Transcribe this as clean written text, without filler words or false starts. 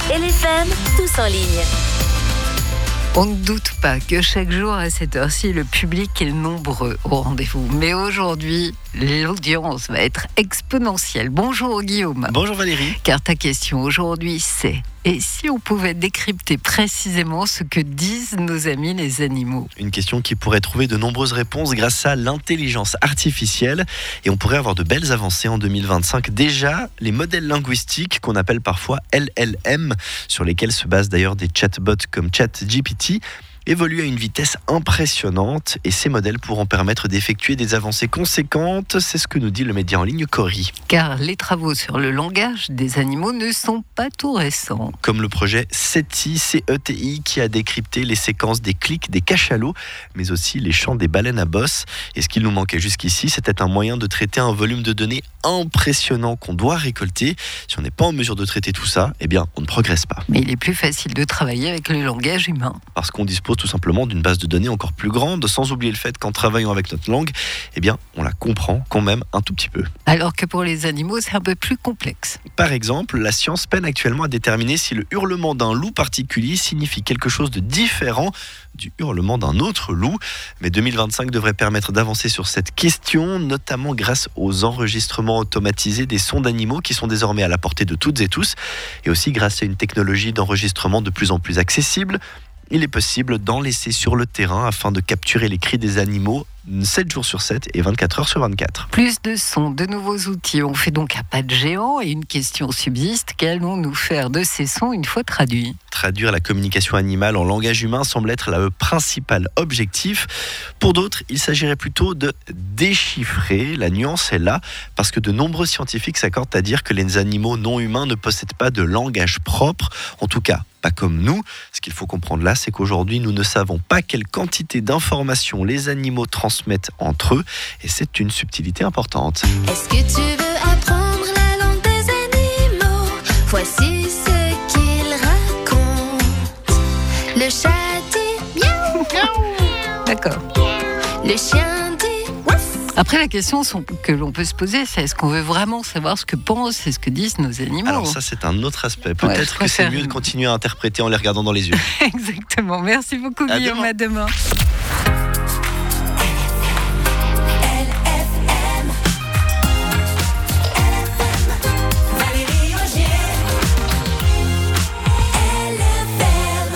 LFM, tous en ligne. On ne doute pas que chaque jour à cette heure-ci, le public est nombreux au rendez-vous. Mais aujourd'hui, l'audience va être exponentielle. Bonjour Guillaume. Bonjour Valérie. Car ta question aujourd'hui, c'est: et si on pouvait décrypter précisément ce que disent nos amis les animaux? Une question qui pourrait trouver de nombreuses réponses grâce à l'intelligence artificielle. Et on pourrait avoir de belles avancées en 2025. Déjà, les modèles linguistiques qu'on appelle parfois LLM, sur lesquels se basent d'ailleurs des chatbots comme ChatGPT, évoluent à une vitesse impressionnante et ces modèles pourront permettre d'effectuer des avancées conséquentes. C'est ce que nous dit le média en ligne Cori. Car les travaux sur le langage des animaux ne sont pas tout récents. Comme le projet CETI, CETI, qui a décrypté les séquences des clics des cachalots, mais aussi les chants des baleines à bosse. Et ce qu'il nous manquait jusqu'ici, c'était un moyen de traiter un volume de données impressionnant qu'on doit récolter. Si on n'est pas en mesure de traiter tout ça, eh bien, on ne progresse pas. Mais il est plus facile de travailler avec le langage humain. Parce qu'on dispose tout simplement d'une base de données encore plus grande, sans oublier le fait qu'en travaillant avec notre langue, eh bien, on la comprend quand même un tout petit peu. Alors que pour les animaux, c'est un peu plus complexe. Par exemple, la science peine actuellement à déterminer si le hurlement d'un loup particulier signifie quelque chose de différent du hurlement d'un autre loup. Mais 2025 devrait permettre d'avancer sur cette question, notamment grâce aux enregistrements automatisés des sons d'animaux qui sont désormais à la portée de toutes et tous, et aussi grâce à une technologie d'enregistrement de plus en plus accessible. Il est possible d'en laisser sur le terrain afin de capturer les cris des animaux 7 jours sur 7 et 24 heures sur 24. Plus de sons, de nouveaux outils. On fait donc un pas de géant et une question subsiste: qu'allons-nous faire de ces sons une fois traduits? Traduire la communication animale en langage humain semble être le principal objectif. Pour d'autres, il s'agirait plutôt de déchiffrer. La nuance est là, parce que de nombreux scientifiques s'accordent à dire que les animaux non humains ne possèdent pas de langage propre, en tout cas pas comme nous. Ce qu'il faut comprendre là, c'est qu'aujourd'hui, nous ne savons pas quelle quantité d'informations les animaux transmettent entre eux, et c'est une subtilité importante. Est-ce que tu veux apprendre la langue des animaux? Voici ce qu'ils racontent. Le chat dit miaou, miaou. D'accord. Le chien dit wouf. Après, la question que l'on peut se poser, c'est: est-ce qu'on veut vraiment savoir ce que pensent et ce que disent nos animaux? Alors ça, c'est un autre aspect. Peut-être que c'est mieux de continuer à interpréter en les regardant dans les yeux. Exactement. Merci beaucoup Guillaume. À demain.